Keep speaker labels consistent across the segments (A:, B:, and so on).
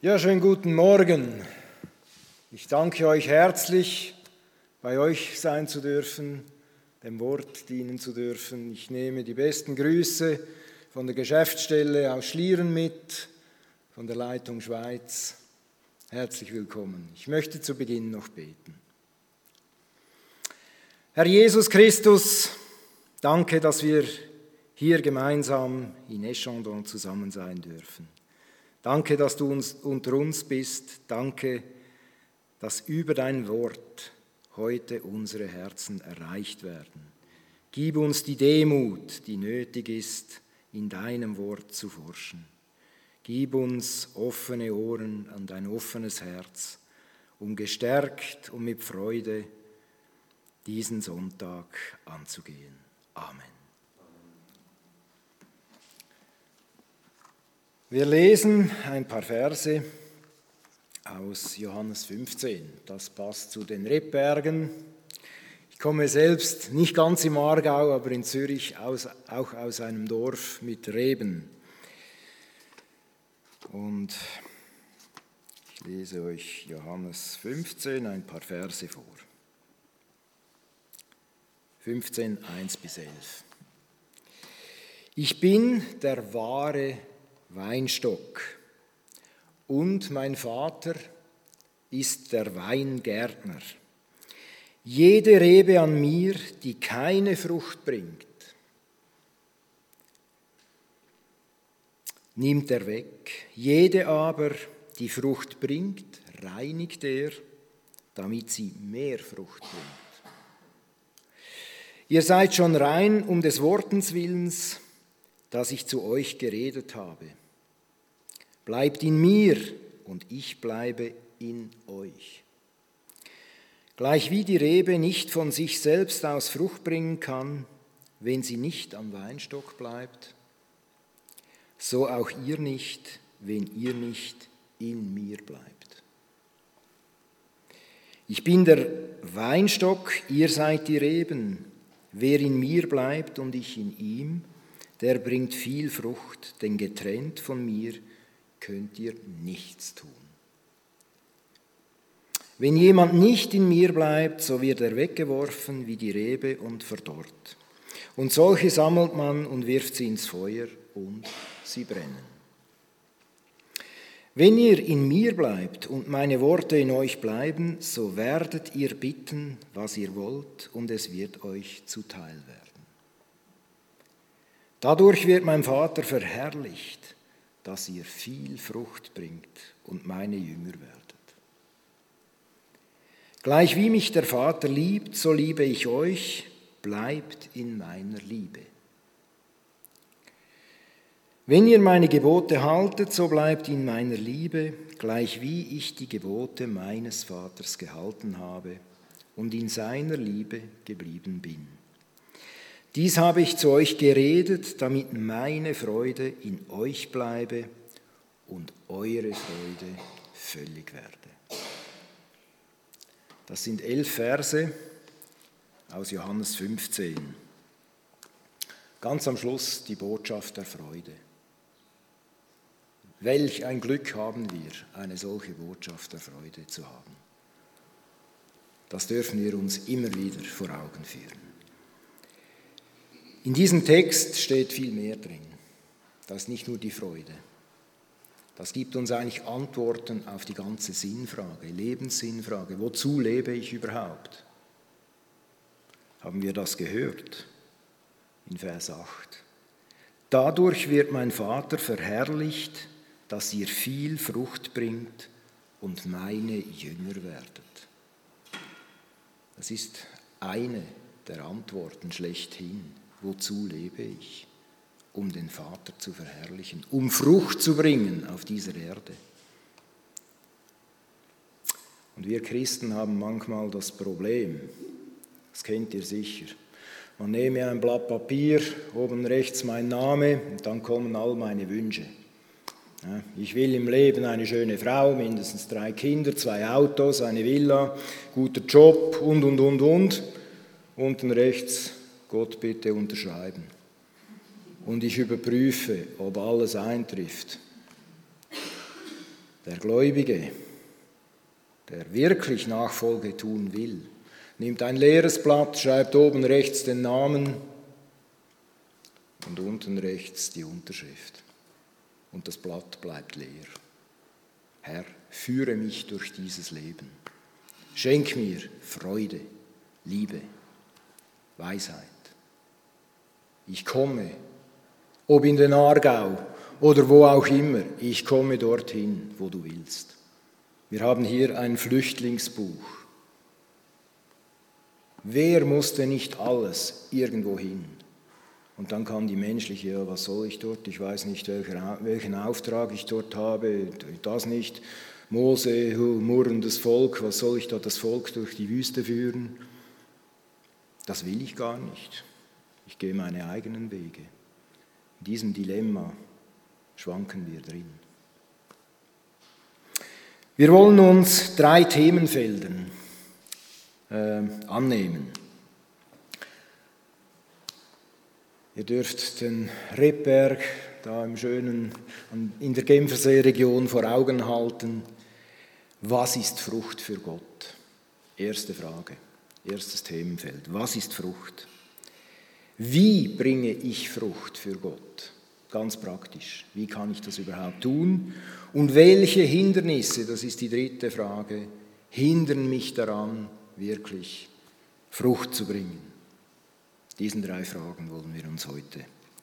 A: Ja, schönen guten Morgen. Ich danke euch herzlich, bei euch sein zu dürfen, dem Wort dienen zu dürfen. Ich nehme die besten Grüße von der Geschäftsstelle aus Schlieren mit, von der Leitung Schweiz. Herzlich willkommen. Ich möchte zu Beginn noch beten. Herr Jesus Christus, danke, dass wir hier gemeinsam in Échandon zusammen sein dürfen. Danke, dass du unter uns bist. Danke, dass über dein Wort heute unsere Herzen erreicht werden. Gib uns die Demut, die nötig ist, in deinem Wort zu forschen. Gib uns offene Ohren und ein offenes Herz, um gestärkt und mit Freude diesen Sonntag anzugehen. Amen. Wir lesen ein paar Verse aus Johannes 15. Das passt zu den Rebbergen. Ich komme selbst nicht ganz im Aargau, aber in Zürich auch aus einem Dorf mit Reben. Und ich lese euch Johannes 15 ein paar Verse vor. 15, 1-11. Ich bin der wahre Weinstock und mein Vater ist der Weingärtner. Jede Rebe an mir, die keine Frucht bringt, nimmt er weg. Jede aber, die Frucht bringt, reinigt er, damit sie mehr Frucht bringt. Ihr seid schon rein um des Wortes Willens, das ich zu euch geredet habe. Bleibt in mir und ich bleibe in euch. Gleichwie die Rebe nicht von sich selbst aus Frucht bringen kann, wenn sie nicht am Weinstock bleibt, so auch ihr nicht, wenn ihr nicht in mir bleibt. Ich bin der Weinstock, ihr seid die Reben. Wer in mir bleibt und ich in ihm, der bringt viel Frucht, denn getrennt von mir könnt ihr nichts tun. Wenn jemand nicht in mir bleibt, so wird er weggeworfen wie die Rebe und verdorrt. Und solche sammelt man und wirft sie ins Feuer und sie brennen. Wenn ihr in mir bleibt und meine Worte in euch bleiben, so werdet ihr bitten, was ihr wollt, und es wird euch zuteil werden. Dadurch wird mein Vater verherrlicht, dass ihr viel Frucht bringt und meine Jünger werdet. Gleichwie mich der Vater liebt, so liebe ich euch, bleibt in meiner Liebe. Wenn ihr meine Gebote haltet, so bleibt in meiner Liebe, gleichwie ich die Gebote meines Vaters gehalten habe und in seiner Liebe geblieben bin. Dies habe ich zu euch geredet, damit meine Freude in euch bleibe und eure Freude völlig werde. Das sind 11 Verse aus Johannes 15. Ganz am Schluss die Botschaft der Freude. Welch ein Glück haben wir, eine solche Botschaft der Freude zu haben. Das dürfen wir uns immer wieder vor Augen führen. In diesem Text steht viel mehr drin. Das ist nicht nur die Freude. Das gibt uns eigentlich Antworten auf die ganze Sinnfrage, Lebenssinnfrage. Wozu lebe ich überhaupt? Haben wir das gehört in Vers 8? Dadurch wird mein Vater verherrlicht, dass ihr viel Frucht bringt und meine Jünger werdet. Das ist eine der Antworten schlechthin. Wozu lebe ich? Um den Vater zu verherrlichen, um Frucht zu bringen auf dieser Erde. Und wir Christen haben manchmal das Problem, das kennt ihr sicher. Man nehme ein Blatt Papier, oben rechts mein Name und dann kommen all meine Wünsche. Ja, ich will im Leben eine schöne Frau, mindestens 3 Kinder, 2 Autos, eine Villa, guter Job und. Unten rechts, Gott bitte unterschreiben. Und ich überprüfe, ob alles eintrifft. Der Gläubige, der wirklich Nachfolge tun will, nimmt ein leeres Blatt, schreibt oben rechts den Namen und unten rechts die Unterschrift. Und das Blatt bleibt leer. Herr, führe mich durch dieses Leben. Schenk mir Freude, Liebe, Weisheit. Ich komme, ob in den Aargau oder wo auch immer, ich komme dorthin, wo du willst. Wir haben hier ein Flüchtlingsbuch. Wer musste nicht alles irgendwo hin? Und dann kam die menschliche, ja, was soll ich dort? Ich weiß nicht, welchen Auftrag ich dort habe, das nicht. Mose, murrendes Volk, was soll ich da das Volk durch die Wüste führen? Das will ich gar nicht. Ich gehe meine eigenen Wege. In diesem Dilemma schwanken wir drin. Wir wollen uns 3 Themenfeldern annehmen. Ihr dürft den Rebberg da im schönen, in der Genfersee-Region vor Augen halten. Was ist Frucht für Gott? Erste Frage, erstes Themenfeld. Was ist Frucht? Wie bringe ich Frucht für Gott? Ganz praktisch. Wie kann ich das überhaupt tun? Und welche Hindernisse, das ist die dritte Frage, hindern mich daran, wirklich Frucht zu bringen? Diesen 3 Fragen wollen wir uns heute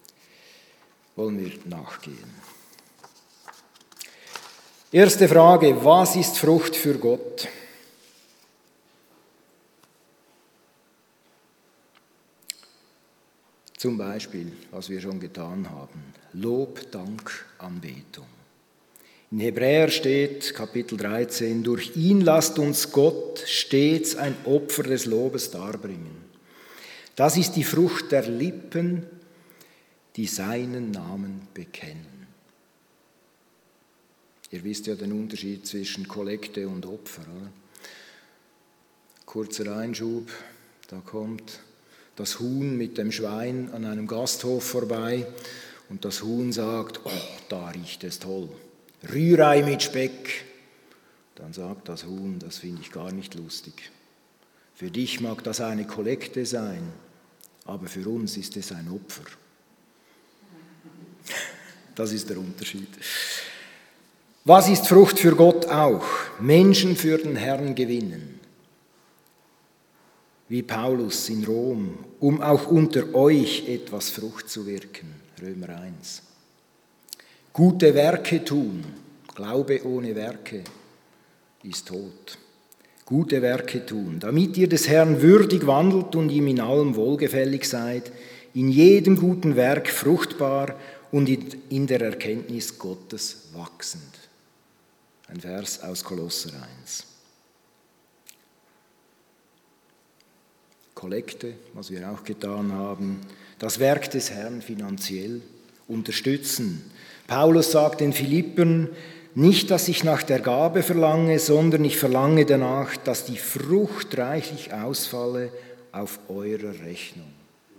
A: nachgehen. Erste Frage, was ist Frucht für Gott? Zum Beispiel, was wir schon getan haben, Lob, Dank, Anbetung. In Hebräer steht, Kapitel 13, durch ihn lasst uns Gott stets ein Opfer des Lobes darbringen. Das ist die Frucht der Lippen, die seinen Namen bekennen. Ihr wisst ja den Unterschied zwischen Kollekte und Opfer, oder? Kurzer Einschub, da kommt das Huhn mit dem Schwein an einem Gasthof vorbei und das Huhn sagt, oh, da riecht es toll, Rührei mit Speck. Dann sagt das Huhn, das finde ich gar nicht lustig. Für dich mag das eine Kollekte sein, aber für uns ist es ein Opfer. Das ist der Unterschied. Was ist Frucht für Gott auch? Menschen für den Herrn gewinnen. Wie Paulus in Rom, um auch unter euch etwas Frucht zu wirken. Römer 1. Gute Werke tun. Glaube ohne Werke ist tot. Gute Werke tun, damit ihr des Herrn würdig wandelt und ihm in allem wohlgefällig seid, in jedem guten Werk fruchtbar und in der Erkenntnis Gottes wachsend. Ein Vers aus Kolosser 1. Kollekte, was wir auch getan haben, das Werk des Herrn finanziell unterstützen. Paulus sagt den Philippern, nicht, dass ich nach der Gabe verlange, sondern ich verlange danach, dass die Frucht reichlich ausfalle auf eurer Rechnung.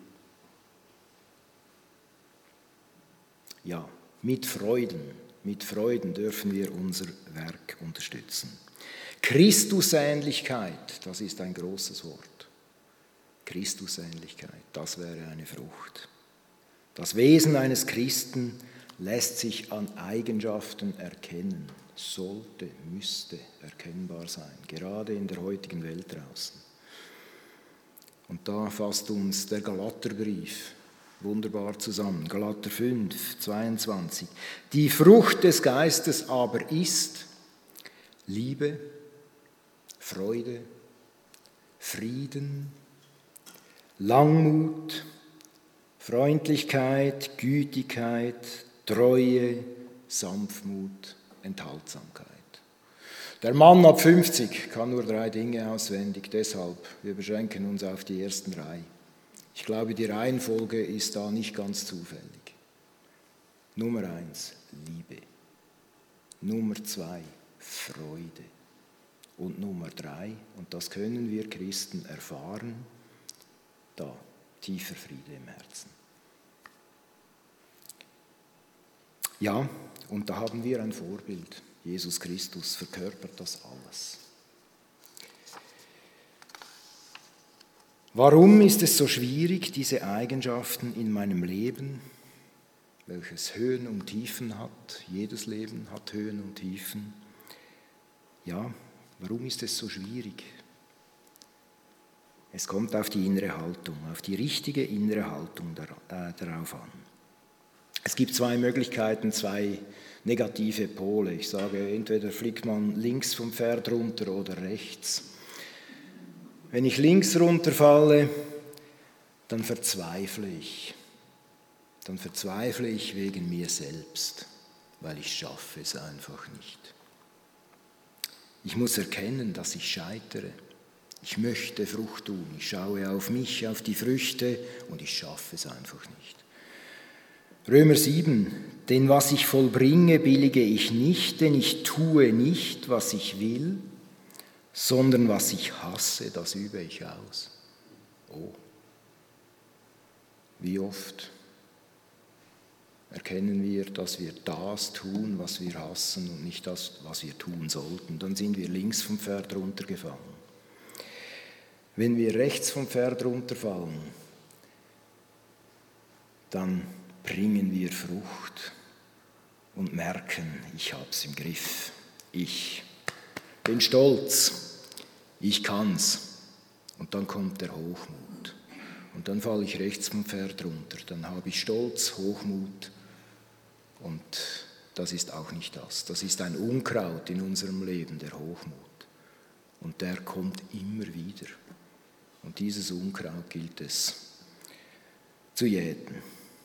A: Ja, mit Freuden dürfen wir unser Werk unterstützen. Christusähnlichkeit, das ist ein großes Wort. Christusähnlichkeit, das wäre eine Frucht. Das Wesen eines Christen lässt sich an Eigenschaften erkennen, sollte, müsste erkennbar sein, gerade in der heutigen Welt draußen. Und da fasst uns der Galaterbrief wunderbar zusammen, Galater 5, 22. Die Frucht des Geistes aber ist Liebe, Freude, Frieden, Langmut, Freundlichkeit, Gütigkeit, Treue, Sanftmut, Enthaltsamkeit. Der Mann ab 50 kann nur 3 Dinge auswendig, deshalb, wir beschränken uns auf die ersten 3. Ich glaube, die Reihenfolge ist da nicht ganz zufällig. Nummer 1, Liebe. Nummer 2, Freude. Und Nummer 3, und das können wir Christen erfahren, da, tiefer Friede im Herzen. Ja, und da haben wir ein Vorbild. Jesus Christus verkörpert das alles. Warum ist es so schwierig, diese Eigenschaften in meinem Leben, welches Höhen und Tiefen hat, jedes Leben hat Höhen und Tiefen, ja, warum ist es so schwierig? Es kommt auf die innere Haltung, auf die richtige innere Haltung darauf an. Es gibt zwei Möglichkeiten, zwei negative Pole. Ich sage, entweder fliegt man links vom Pferd runter oder rechts. Wenn ich links runterfalle, dann verzweifle ich. Dann verzweifle ich wegen mir selbst, weil ich schaffe es einfach nicht. Ich muss erkennen, dass ich scheitere. Ich möchte Frucht tun. Ich schaue auf mich, auf die Früchte und ich schaffe es einfach nicht. Römer 7, denn was ich vollbringe, billige ich nicht, denn ich tue nicht, was ich will, sondern was ich hasse, das übe ich aus. Oh, wie oft erkennen wir, dass wir das tun, was wir hassen und nicht das, was wir tun sollten. Dann sind wir links vom Pferd runtergefallen. Wenn wir rechts vom Pferd runterfallen, dann bringen wir Frucht und merken, ich habe es im Griff. Ich bin stolz, ich kann's. Und dann kommt der Hochmut. Und dann falle ich rechts vom Pferd runter. Dann habe ich Stolz, Hochmut. Und das ist auch nicht das. Das ist ein Unkraut in unserem Leben, der Hochmut. Und der kommt immer wieder. Und dieses Unkraut gilt es zu jäten.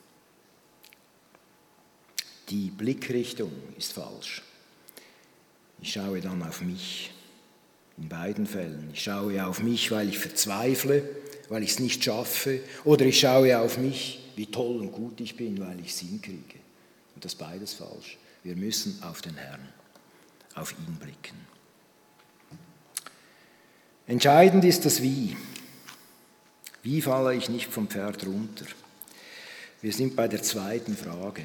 A: Die Blickrichtung ist falsch. Ich schaue dann auf mich, in beiden Fällen. Ich schaue auf mich, weil ich verzweifle, weil ich es nicht schaffe. Oder ich schaue auf mich, wie toll und gut ich bin, weil ich es hinkriege. Und das ist beides falsch. Wir müssen auf den Herrn, auf ihn blicken. Entscheidend ist das Wie. Wie falle ich nicht vom Pferd runter? Wir sind bei der zweiten Frage.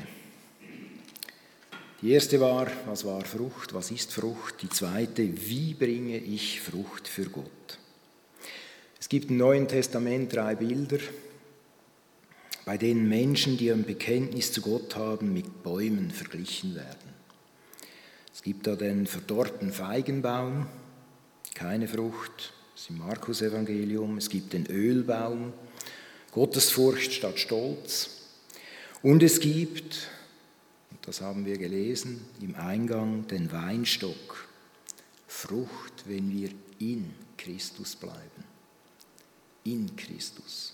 A: Die erste war, was war Frucht, was ist Frucht? Die zweite, wie bringe ich Frucht für Gott? Es gibt im Neuen Testament 3 Bilder, bei denen Menschen, die ein Bekenntnis zu Gott haben, mit Bäumen verglichen werden. Es gibt da den verdorrten Feigenbaum, keine Frucht, das ist im Markus-Evangelium. Es gibt den Ölbaum, Gottesfurcht statt Stolz. Und es gibt, das haben wir gelesen, im Eingang den Weinstock. Frucht, wenn wir in Christus bleiben. In Christus.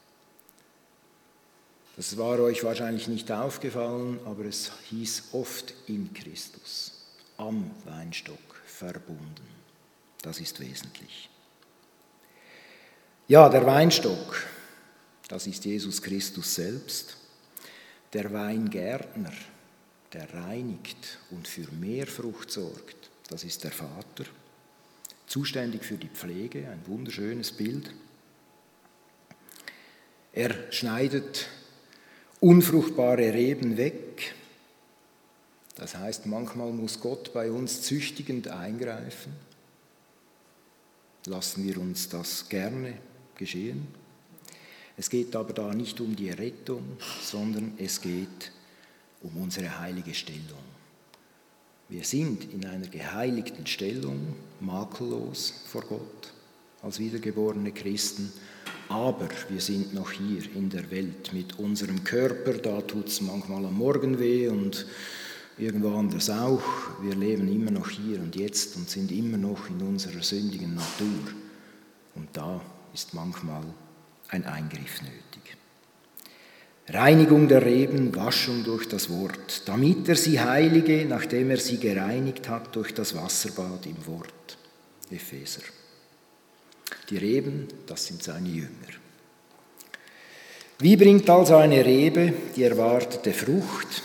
A: Das war euch wahrscheinlich nicht aufgefallen, aber es hieß oft in Christus. Am Weinstock verbunden. Das ist wesentlich. Ja, der Weinstock, das ist Jesus Christus selbst. Der Weingärtner, der reinigt und für mehr Frucht sorgt, das ist der Vater. Zuständig für die Pflege, ein wunderschönes Bild. Er schneidet unfruchtbare Reben weg. Das heißt, manchmal muss Gott bei uns züchtigend eingreifen. Lassen wir uns das gerne geschehen. Es geht aber da nicht um die Rettung, sondern es geht um unsere heilige Stellung. Wir sind in einer geheiligten Stellung, makellos vor Gott, als wiedergeborene Christen, aber wir sind noch hier in der Welt mit unserem Körper, da tut es manchmal am Morgen weh und irgendwo anders auch. Wir leben immer noch hier und jetzt und sind immer noch in unserer sündigen Natur. Und da ist manchmal ein Eingriff nötig. Reinigung der Reben, Waschung durch das Wort, damit er sie heilige, nachdem er sie gereinigt hat durch das Wasserbad im Wort. Epheser. Die Reben, das sind seine Jünger. Wie bringt also eine Rebe die erwartete Frucht?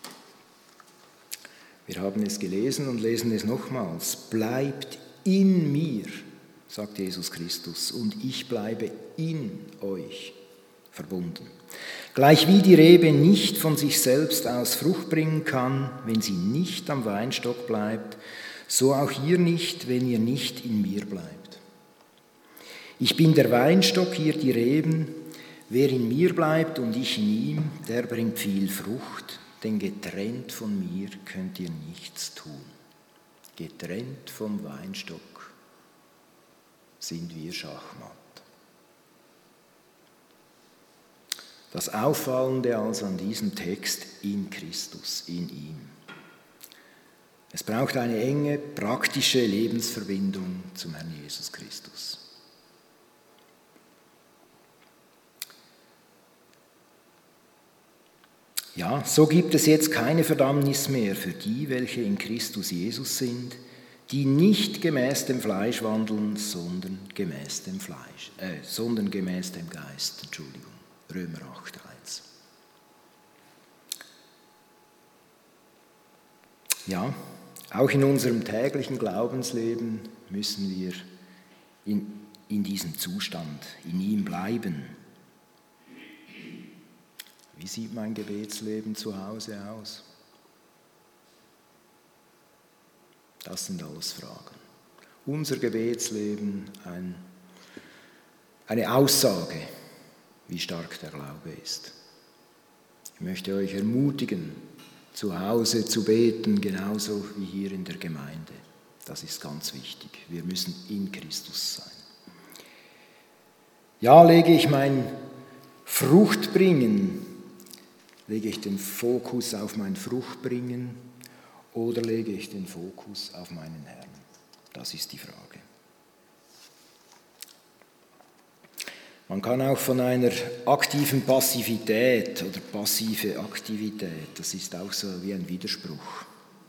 A: Wir haben es gelesen und lesen es nochmals. Bleibt in mir, sagt Jesus Christus, und ich bleibe in euch. verbunden. Gleichwie die Rebe nicht von sich selbst aus Frucht bringen kann, wenn sie nicht am Weinstock bleibt, so auch ihr nicht, wenn ihr nicht in mir bleibt. Ich bin der Weinstock, ihr die Reben. Wer in mir bleibt und ich in ihm, der bringt viel Frucht, denn getrennt von mir könnt ihr nichts tun. Getrennt vom Weinstock sind wir Schachmatt. Das Auffallende also an diesem Text: in Christus, in ihm. Es braucht eine enge, praktische Lebensverbindung zum Herrn Jesus Christus. Ja, so gibt es jetzt keine Verdammnis mehr für die, welche in Christus Jesus sind, die nicht gemäß dem Fleisch wandeln, sondern gemäß dem Geist. Römer 8,1. Ja, auch in unserem täglichen Glaubensleben müssen wir in diesem Zustand, in ihm bleiben. Wie sieht mein Gebetsleben zu Hause aus? Das sind alles Fragen. Unser Gebetsleben eine Aussage, wie stark der Glaube ist. Ich möchte euch ermutigen, zu Hause zu beten, genauso wie hier in der Gemeinde. Das ist ganz wichtig. Wir müssen in Christus sein. Ja, lege ich mein Fruchtbringen, lege ich den Fokus auf mein Fruchtbringen oder lege ich den Fokus auf meinen Herrn? Das ist die Frage. Man kann auch von einer aktiven Passivität oder passive Aktivität, das ist auch so wie ein Widerspruch.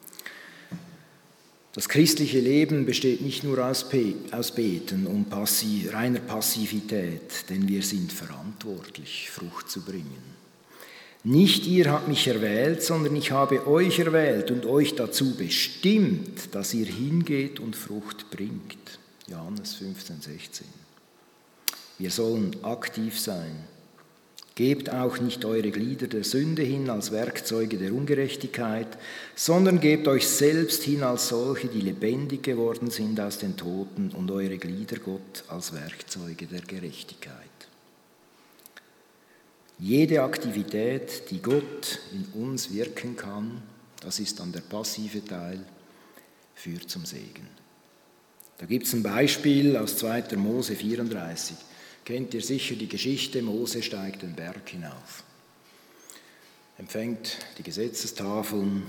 A: Das christliche Leben besteht nicht nur aus Beten und reiner Passivität, denn wir sind verantwortlich, Frucht zu bringen. Nicht ihr habt mich erwählt, sondern ich habe euch erwählt und euch dazu bestimmt, dass ihr hingeht und Frucht bringt. Johannes 15,16. Wir sollen aktiv sein. Gebt auch nicht eure Glieder der Sünde hin als Werkzeuge der Ungerechtigkeit, sondern gebt euch selbst hin als solche, die lebendig geworden sind aus den Toten, und eure Glieder Gott als Werkzeuge der Gerechtigkeit. Jede Aktivität, die Gott in uns wirken kann, das ist dann der passive Teil, führt zum Segen. Da gibt es ein Beispiel aus 2. Mose 34. Kennt ihr sicher die Geschichte, Mose steigt den Berg hinauf, empfängt die Gesetzestafeln.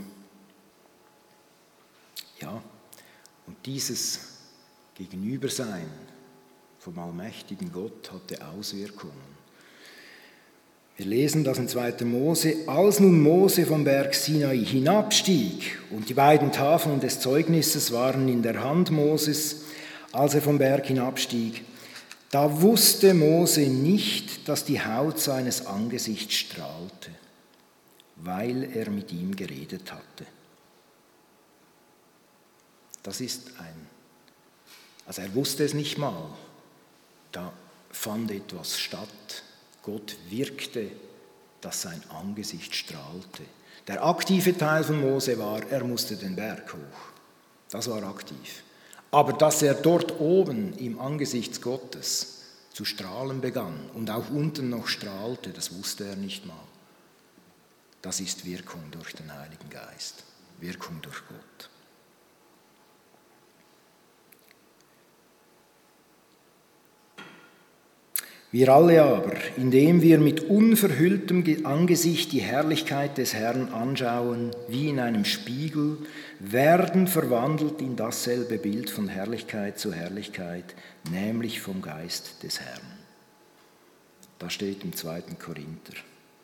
A: Ja, und dieses Gegenübersein vom allmächtigen Gott hatte Auswirkungen. Wir lesen das in 2. Mose. Als nun Mose vom Berg Sinai hinabstieg und die beiden Tafeln des Zeugnisses waren in der Hand Moses, als er vom Berg hinabstieg, da wusste Mose nicht, dass die Haut seines Angesichts strahlte, weil er mit ihm geredet hatte. Also er wusste es nicht mal. Da fand etwas statt. Gott wirkte, dass sein Angesicht strahlte. Der aktive Teil von Mose war, er musste den Berg hoch. Das war aktiv. Aber dass er dort oben im Angesicht Gottes zu strahlen begann und auch unten noch strahlte, das wusste er nicht mal. Das ist Wirkung durch den Heiligen Geist, Wirkung durch Gott. Wir alle aber, indem wir mit unverhülltem Angesicht die Herrlichkeit des Herrn anschauen, wie in einem Spiegel, werden verwandelt in dasselbe Bild von Herrlichkeit zu Herrlichkeit, nämlich vom Geist des Herrn. Das steht im 2. Korinther.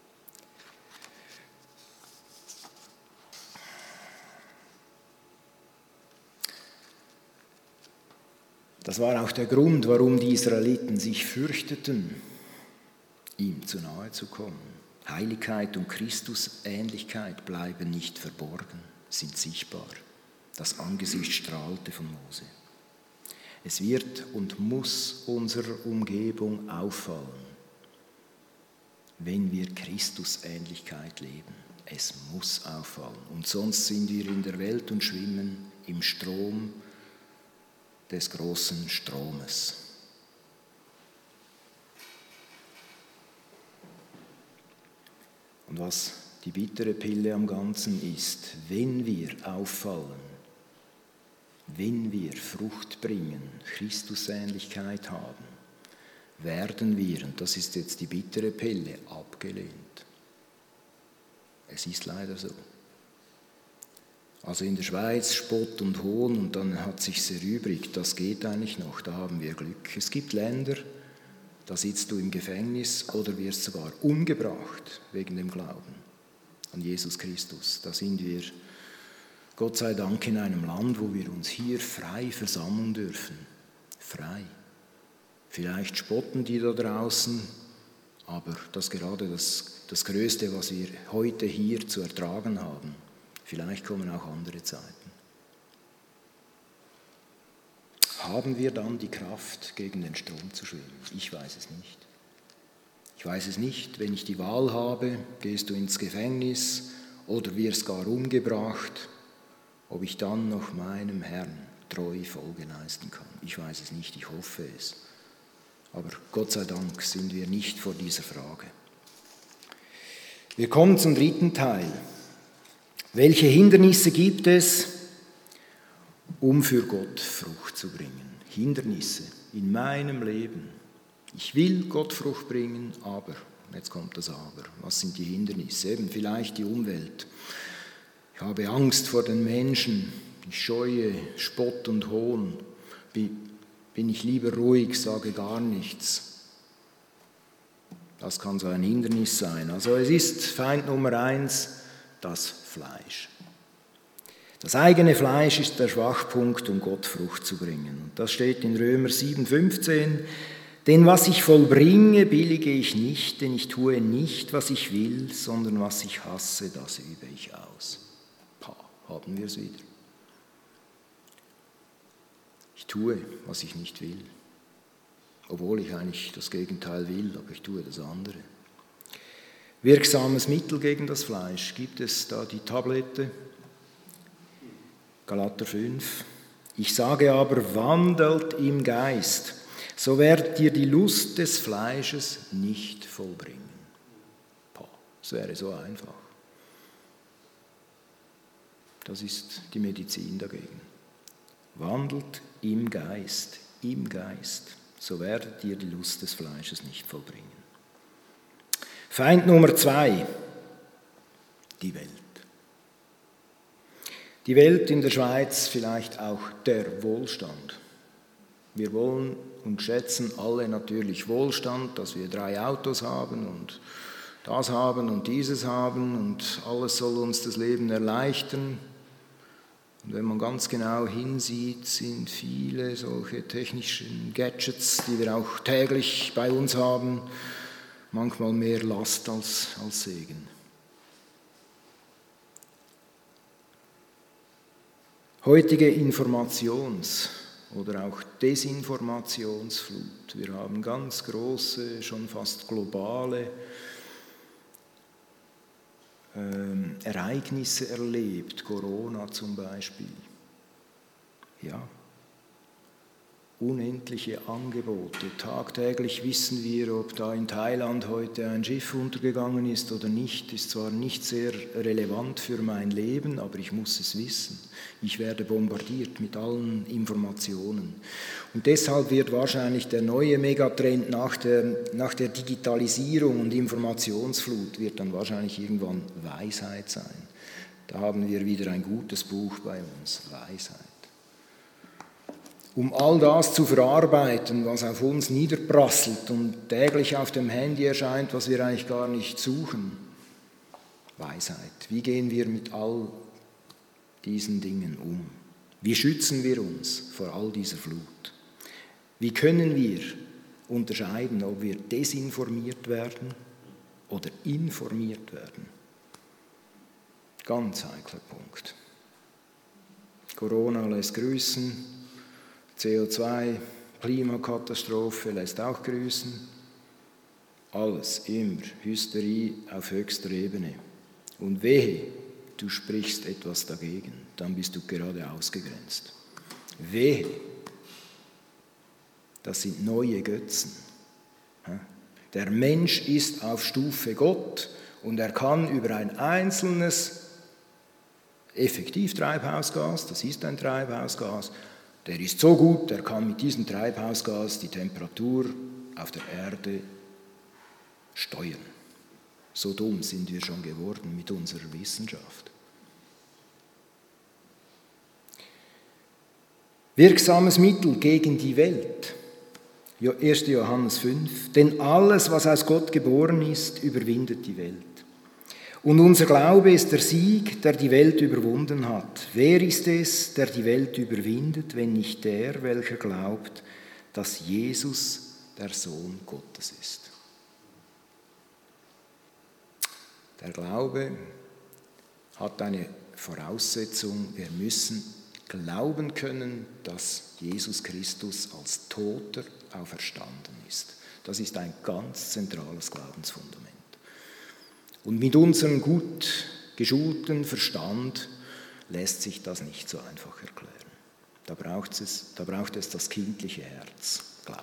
A: Das war auch der Grund, warum die Israeliten sich fürchteten, ihm zu nahe zu kommen. Heiligkeit und Christusähnlichkeit bleiben nicht verborgen, sind sichtbar. Das Angesicht strahlte von Mose. Es wird und muss unserer Umgebung auffallen. wenn wir Christusähnlichkeit leben. Es muss auffallen. Und sonst sind wir in der Welt und schwimmen im Strom des großen Stromes. Und was die bittere Pille am Ganzen ist, wenn wir auffallen, wenn wir Frucht bringen, Christusähnlichkeit haben, werden wir, und das ist jetzt die bittere Pille, abgelehnt. Es ist leider so. Also in der Schweiz Spott und Hohn und dann hat sich's erübrigt, das geht eigentlich noch, da haben wir Glück. Es gibt Länder, da sitzt du im Gefängnis oder wirst sogar umgebracht wegen dem Glauben an Jesus Christus. Da sind wir, Gott sei Dank, in einem Land, wo wir uns hier frei versammeln dürfen. Frei. Vielleicht spotten die da draußen, aber das ist gerade das Größte, was wir heute hier zu ertragen haben. Vielleicht kommen auch andere Zeiten. Haben wir dann die Kraft, gegen den Strom zu schwimmen? Ich weiß es nicht. Ich weiß es nicht. Wenn ich die Wahl habe, gehst du ins Gefängnis oder wirst gar umgebracht, ob ich dann noch meinem Herrn treu Folge leisten kann. Ich weiß es nicht, ich hoffe es. Aber Gott sei Dank sind wir nicht vor dieser Frage. Wir kommen zum dritten Teil. Welche Hindernisse gibt es, um für Gott Frucht zu bringen? Hindernisse in meinem Leben. Ich will Gott Frucht bringen, aber, jetzt kommt das Aber. Was sind die Hindernisse? Eben vielleicht die Umwelt. Ich habe Angst vor den Menschen. Ich scheue Spott und Hohn. Bin ich lieber ruhig, sage gar nichts. Das kann so ein Hindernis sein. Also es ist Feind Nummer 1, das Fleisch. Das eigene Fleisch ist der Schwachpunkt, um Gott Frucht zu bringen. Und das steht in Römer 7,15. Denn was ich vollbringe, billige ich nicht, denn ich tue nicht, was ich will, sondern was ich hasse, das übe ich aus. Haben wir es wieder. Ich tue, was ich nicht will. Obwohl ich eigentlich das Gegenteil will, aber ich tue das andere. Wirksames Mittel gegen das Fleisch. Gibt es da die Tablette? Galater 5. Ich sage aber, wandelt im Geist, so werdet ihr die Lust des Fleisches nicht vollbringen. Das wäre so einfach. Das ist die Medizin dagegen. Wandelt im Geist, so werdet ihr die Lust des Fleisches nicht vollbringen. Feind Nummer 2, die Welt. Die Welt in der Schweiz, vielleicht auch der Wohlstand. Wir wollen und schätzen alle natürlich Wohlstand, dass wir 3 Autos haben und das haben und dieses haben und alles soll uns das Leben erleichtern. Und wenn man ganz genau hinsieht, sind viele solche technischen Gadgets, die wir auch täglich bei uns haben, manchmal mehr Last als Segen. Heutige Informations- oder auch Desinformationsflut. Wir haben ganz große, schon fast globale Ereignisse erlebt, Corona zum Beispiel. Ja, unendliche Angebote. Tagtäglich wissen wir, ob da in Thailand heute ein Schiff untergegangen ist oder nicht. Ist zwar nicht sehr relevant für mein Leben, aber ich muss es wissen. Ich werde bombardiert mit allen Informationen. Und deshalb wird wahrscheinlich der neue Megatrend nach der Digitalisierung und Informationsflut wird dann wahrscheinlich irgendwann Weisheit sein. Da haben wir wieder ein gutes Buch bei uns, Weisheit. Um all das zu verarbeiten, was auf uns niederprasselt und täglich auf dem Handy erscheint, was wir eigentlich gar nicht suchen. Weisheit. Wie gehen wir mit all diesen Dingen um? Wie schützen wir uns vor all dieser Flut? Wie können wir unterscheiden, ob wir desinformiert werden oder informiert werden? Ganz heikler Punkt. Corona lässt grüßen. CO2, Klimakatastrophe lässt auch grüßen. Alles, immer, Hysterie auf höchster Ebene. Und wehe, du sprichst etwas dagegen, dann bist du gerade ausgegrenzt. Wehe, das sind neue Götzen. Der Mensch ist auf Stufe Gott und er kann über ein einzelnes effektiv Treibhausgas, das ist ein Treibhausgas, der ist so gut, der kann mit diesem Treibhausgas die Temperatur auf der Erde steuern. So dumm sind wir schon geworden mit unserer Wissenschaft. Wirksames Mittel gegen die Welt. 1. Johannes 5. Denn alles, was aus Gott geboren ist, überwindet die Welt. Und unser Glaube ist der Sieg, der die Welt überwunden hat. Wer ist es, der die Welt überwindet, wenn nicht der, welcher glaubt, dass Jesus der Sohn Gottes ist? Der Glaube hat eine Voraussetzung. Wir müssen glauben können, dass Jesus Christus als Toter auferstanden ist. Das ist ein ganz zentrales Glaubensfundament. Und mit unserem gut geschulten Verstand lässt sich das nicht so einfach erklären. Da braucht es das kindliche Herz, Glaube.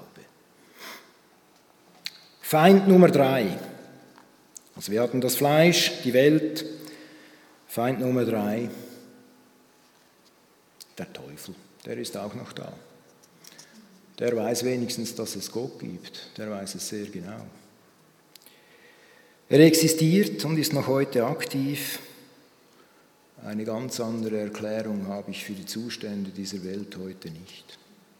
A: Feind Nummer 3. Also wir hatten das Fleisch, die Welt. Feind Nummer 3, der Teufel. Der ist auch noch da. Der weiß wenigstens, dass es Gott gibt. Der weiß es sehr genau. Er existiert und ist noch heute aktiv. Eine ganz andere Erklärung habe ich für die Zustände dieser Welt heute nicht.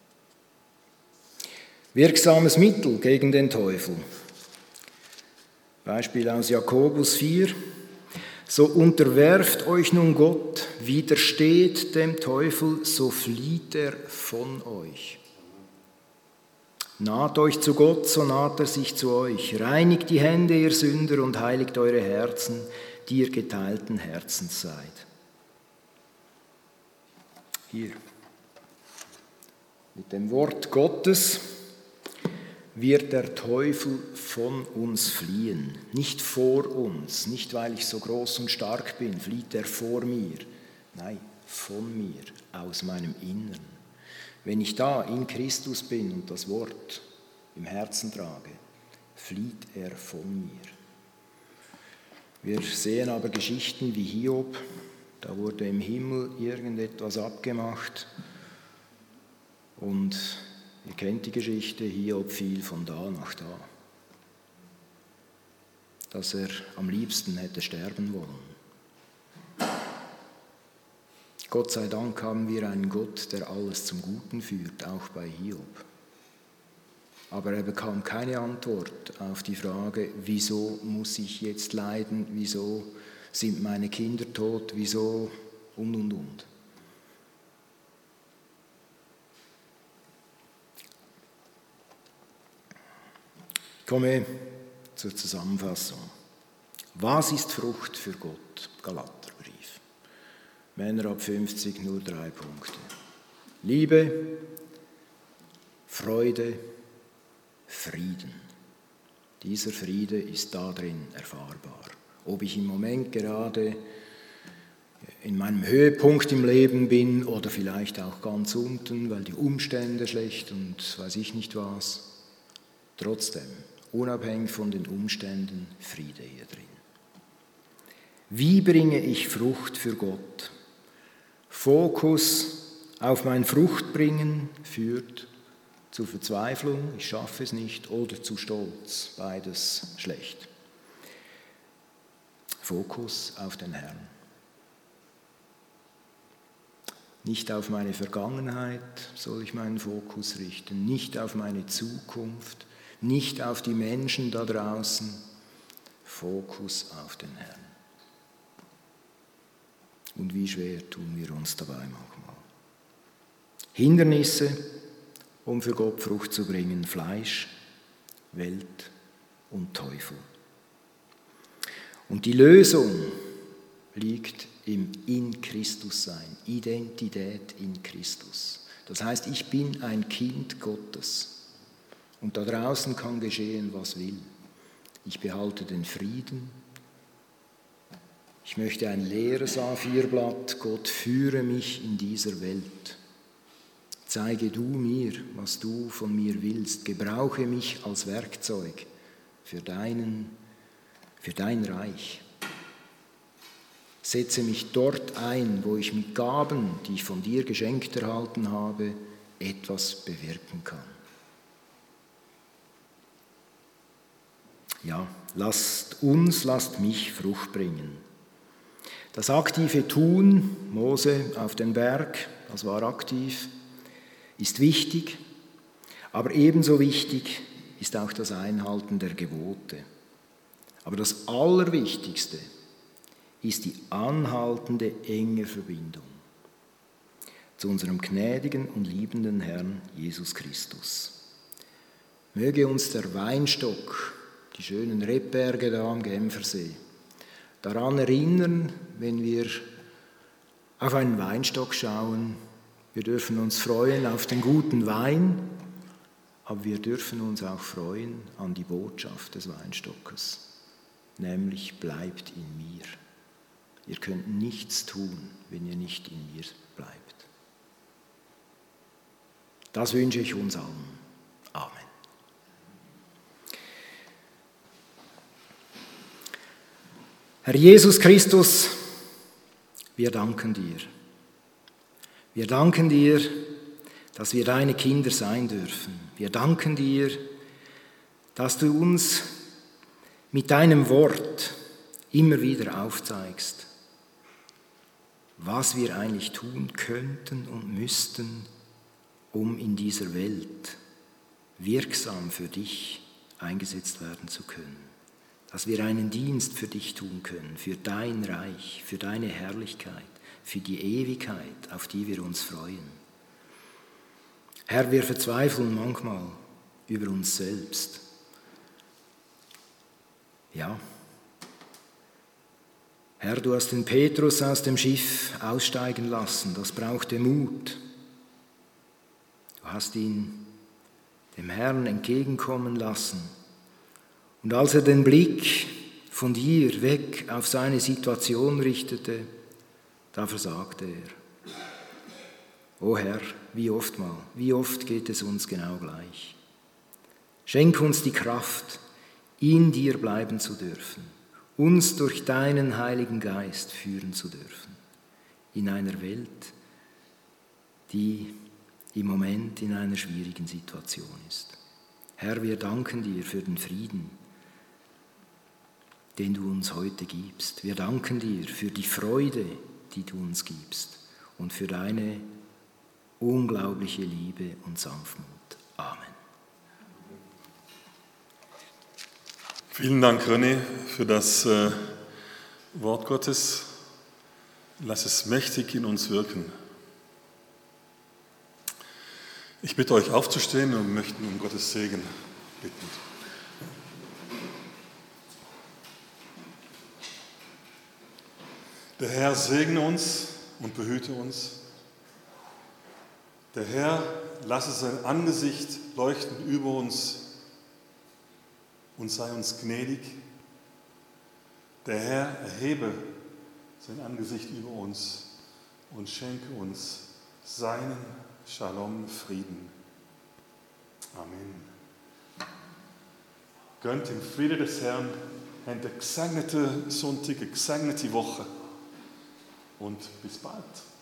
A: Wirksames Mittel gegen den Teufel. Beispiel aus Jakobus 4. So unterwerft euch nun Gott, widersteht dem Teufel, so flieht er von euch. Naht euch zu Gott, so naht er sich zu euch. Reinigt die Hände, ihr Sünder, und heiligt eure Herzen, die ihr geteilten Herzens seid. Hier, mit dem Wort Gottes wird der Teufel von uns fliehen. Nicht vor uns, nicht weil ich so groß und stark bin, flieht er vor mir. Nein, von mir, aus meinem Innern. Wenn ich da in Christus bin und das Wort im Herzen trage, flieht er von mir. Wir sehen aber Geschichten wie Hiob, da wurde im Himmel irgendetwas abgemacht und ihr kennt die Geschichte, Hiob fiel von da nach da, dass er am liebsten hätte sterben wollen. Gott sei Dank haben wir einen Gott, der alles zum Guten führt, auch bei Hiob. Aber er bekam keine Antwort auf die Frage, wieso muss ich jetzt leiden, wieso sind meine Kinder tot, wieso und. Ich komme zur Zusammenfassung. Was ist Frucht für Gott? Galaterbrief. Männer ab 50, nur 3 Punkte. Liebe, Freude, Frieden. Dieser Friede ist darin erfahrbar. Ob ich im Moment gerade in meinem Höhepunkt im Leben bin oder vielleicht auch ganz unten, weil die Umstände schlecht und weiß ich nicht was. Trotzdem, unabhängig von den Umständen, Friede hier drin. Wie bringe ich Frucht für Gott? Fokus auf mein Fruchtbringen führt zu Verzweiflung, ich schaffe es nicht, oder zu Stolz, beides schlecht. Fokus auf den Herrn. Nicht auf meine Vergangenheit soll ich meinen Fokus richten, nicht auf meine Zukunft, nicht auf die Menschen da draußen. Fokus auf den Herrn. Und wie schwer tun wir uns dabei manchmal. Hindernisse, um für Gott Frucht zu bringen, Fleisch, Welt und Teufel. Und die Lösung liegt im In Christus sein, Identität in Christus. Das heißt, ich bin ein Kind Gottes und da draußen kann geschehen, was will. ich behalte den Frieden. Ich möchte ein leeres A4-Blatt, Gott, führe mich in dieser Welt. Zeige du mir, was du von mir willst. Gebrauche mich als Werkzeug für dein Reich. Setze mich dort ein, wo ich mit Gaben, die ich von dir geschenkt erhalten habe, etwas bewirken kann. Ja, lasst mich Frucht bringen. Das aktive Tun, Mose auf den Berg, das war aktiv, ist wichtig, aber ebenso wichtig ist auch das Einhalten der Gebote. Aber das Allerwichtigste ist die anhaltende enge Verbindung zu unserem gnädigen und liebenden Herrn Jesus Christus. Möge uns der Weinstock, die schönen Rebberge da am Genfersee, daran erinnern, wenn wir auf einen Weinstock schauen, wir dürfen uns freuen auf den guten Wein, aber wir dürfen uns auch freuen an die Botschaft des Weinstockes, nämlich bleibt in mir. Ihr könnt nichts tun, wenn ihr nicht in mir bleibt. Das wünsche ich uns allen. Amen. Herr Jesus Christus, wir danken dir. Wir danken dir, dass wir deine Kinder sein dürfen. Wir danken dir, dass du uns mit deinem Wort immer wieder aufzeigst, was wir eigentlich tun könnten und müssten, um in dieser Welt wirksam für dich eingesetzt werden zu können. Dass wir einen Dienst für dich tun können, für dein Reich, für deine Herrlichkeit, für die Ewigkeit, auf die wir uns freuen. Herr, wir verzweifeln manchmal über uns selbst. Ja. Herr, du hast den Petrus aus dem Schiff aussteigen lassen, das brauchte Mut. Du hast ihn dem Herrn entgegenkommen lassen. Und als er den Blick von dir weg auf seine Situation richtete, da versagte er. O Herr, wie oft geht es uns genau gleich. Schenk uns die Kraft, in dir bleiben zu dürfen, uns durch deinen Heiligen Geist führen zu dürfen, in einer Welt, die im Moment in einer schwierigen Situation ist. Herr, wir danken dir für den Frieden, den du uns heute gibst. Wir danken dir für die Freude, die du uns gibst und für deine unglaubliche Liebe und Sanftmut. Amen.
B: Vielen Dank, René, für das Wort Gottes. Lass es mächtig in uns wirken. Ich bitte euch aufzustehen und möchten um Gottes Segen bitten. Der Herr segne uns und behüte uns. Der Herr lasse sein Angesicht leuchten über uns und sei uns gnädig. Der Herr erhebe sein Angesicht über uns und schenke uns seinen Shalom, Frieden. Amen. Gönnt den Friede des Herrn, en gesegnete Sonntag, gesegnete Woche und bis bald.